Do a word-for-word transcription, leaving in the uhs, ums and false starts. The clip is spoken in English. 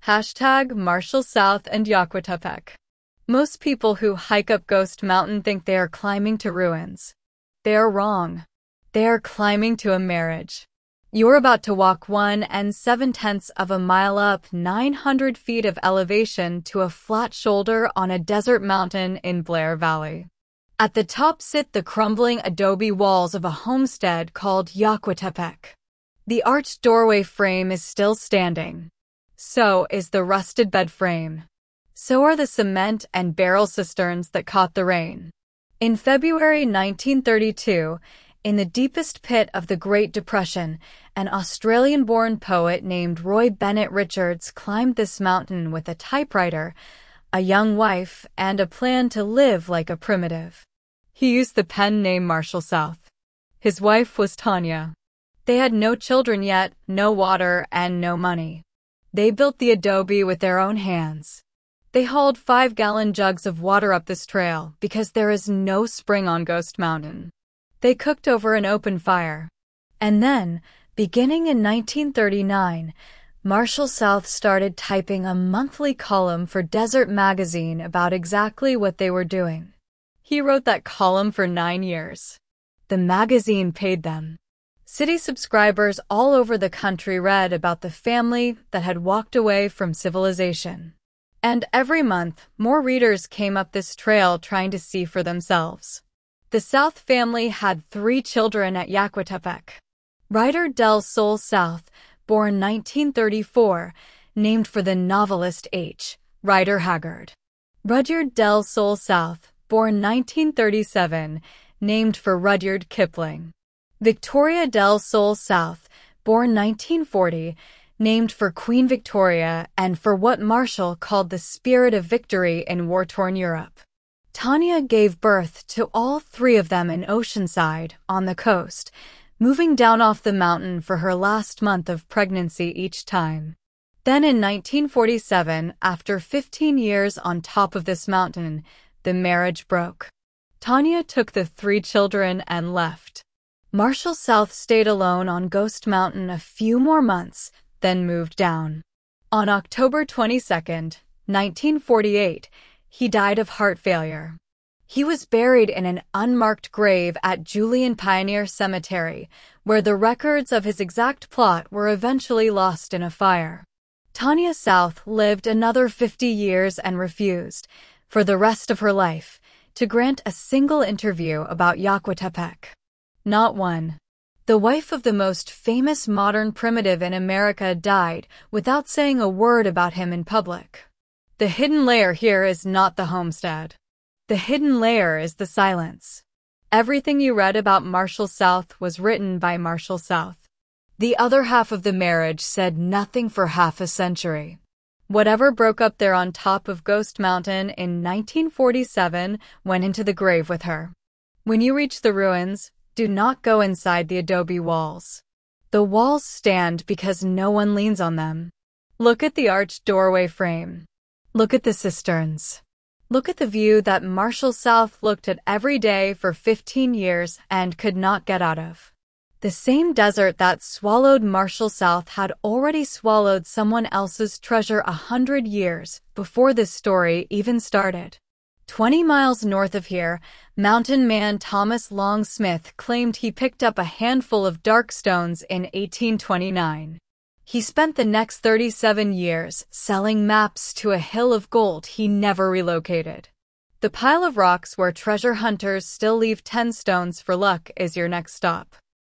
Hashtag Marshall South and Yaquatepec. Most people who hike up Ghost Mountain think they are climbing to ruins. They are wrong. They are climbing to a marriage. You're about to walk one and seven-tenths of a mile up nine hundred feet of elevation to a flat shoulder on a desert mountain in Blair Valley. At the top sit the crumbling adobe walls of a homestead called Yaquatepec. The arched doorway frame is still standing. So is the rusted bed frame. So are the cement and barrel cisterns that caught the rain. In February nineteen thirty-two, in the deepest pit of the Great Depression, an Australian-born poet named Roy Bennett Richards climbed this mountain with a typewriter, a young wife, and a plan to live like a primitive. He used the pen name Marshall South. His wife was Tanya. They had no children yet, no water, and no money. They built the adobe with their own hands. They hauled five-gallon jugs of water up this trail because there is no spring on Ghost Mountain. They cooked over an open fire. And then, beginning in nineteen thirty-nine, Marshall South started typing a monthly column for Desert Magazine about exactly what they were doing. He wrote that column for nine years. The magazine paid them. City subscribers all over the country read about the family that had walked away from civilization. And every month, more readers came up this trail trying to see for themselves. The South family had three children at Yaquatepec. Ryder Del Sol South, born nineteen thirty-four, named for the novelist H. Rider Haggard. Rudyard Del Sol South, born nineteen thirty-seven, named for Rudyard Kipling. Victoria Del Sol South, born nineteen forty, named for Queen Victoria and for what Marshall called the spirit of victory in war-torn Europe. Tanya gave birth to all three of them in Oceanside, on the coast, moving down off the mountain for her last month of pregnancy each time. Then in nineteen forty-seven, after fifteen years on top of this mountain, the marriage broke. Tanya took the three children and left. Marshall South stayed alone on Ghost Mountain a few more months, then moved down. On October twenty-second, nineteen forty-eight, he died of heart failure. He was buried in an unmarked grave at Julian Pioneer Cemetery, where the records of his exact plot were eventually lost in a fire. Tanya South lived another fifty years and refused, for the rest of her life, to grant a single interview about Yaquatepec. Not one. The wife of the most famous modern primitive in America died without saying a word about him in public. The hidden layer here is not the homestead. The hidden layer is the silence. Everything you read about Marshall South was written by Marshall South. The other half of the marriage said nothing for half a century. Whatever broke up there on top of Ghost Mountain in nineteen forty-seven went into the grave with her. When you reach the ruins, do not go inside the adobe walls. The walls stand because no one leans on them. Look at the arched doorway frame. Look at the cisterns. Look at the view that Marshall South looked at every day for fifteen years and could not get out of. The same desert that swallowed Marshall South had already swallowed someone else's treasure a hundred years before this story even started. Twenty miles north of here, mountain man Thomas Long Smith claimed he picked up a handful of dark stones in eighteen twenty-nine. He spent the next thirty-seven years selling maps to a hill of gold he never relocated. The pile of rocks where treasure hunters still leave ten stones for luck is your next stop.